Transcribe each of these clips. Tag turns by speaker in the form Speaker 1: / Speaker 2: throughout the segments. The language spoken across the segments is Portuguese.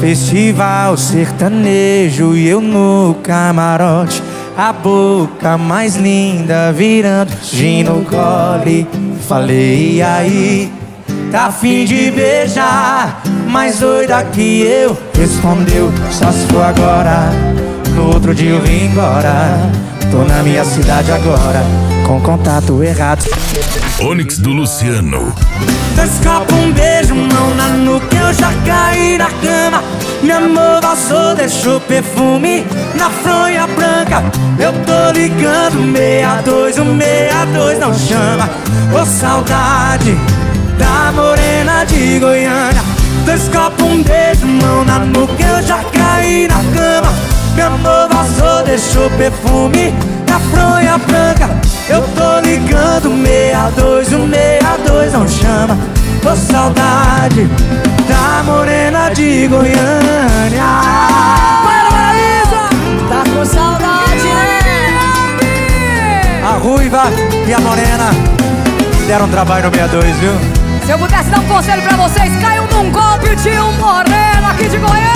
Speaker 1: Festival sertanejo e eu no camarote, a boca mais linda virando gin no gole. Falei, e aí, tá afim de beijar? Mais doida que eu, respondeu, só se for agora. No outro dia eu vim embora, tô na minha cidade agora, com contato errado.
Speaker 2: Onyx do Luciano.
Speaker 1: Dois copos, um beijo, mão na nuca, eu já caí na cama. Meu amor passou, deixou perfume na fronha branca. Eu tô ligando 62, o 62 não chama. Ô saudade da morena de Goiânia. Dois copos, um beijo, mão na nuca, eu já caí na cama. Meu amor passou, deixou perfume na fronha branca. Eu tô ligando 62, o 62 não chama. Ô saudade da morena de Goiânia.
Speaker 3: Para, Paraíso! Tá com saudade, né?
Speaker 1: A ruiva e a morena deram trabalho no 62, viu?
Speaker 3: Se eu pudesse dar um conselho pra vocês, caiam num golpe de um moreno aqui de Goiânia.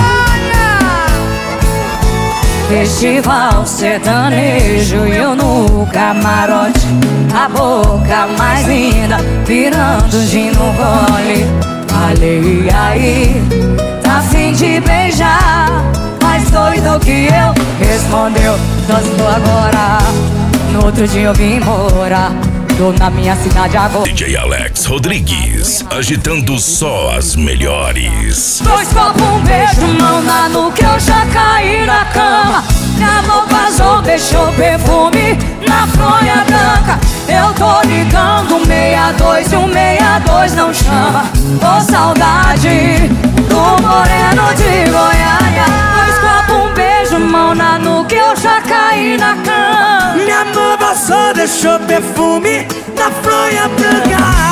Speaker 3: Festival sertanejo e eu no camarote, a boca mais linda virando gin no gole. Falei, e aí, tá afim de beijar? Mais doido que eu, respondeu, só se for agora. No outro dia eu vim embora, tô na minha cidade agora.
Speaker 2: DJ Alex Rodrigues, agitando só as melhores.
Speaker 3: Dois copos, um beijo, mão na nuca, eu já caí na cama. Meu amor vazou, deixou perfume na fronha branca. Eu tô ligando 62 e o 62 não chama. Ô saudade do moreno de Goiânia. Dois copos, um beijo, mão na nuca, eu já caí na cama.
Speaker 1: Meu amor passou, deixou perfume na fronha branca.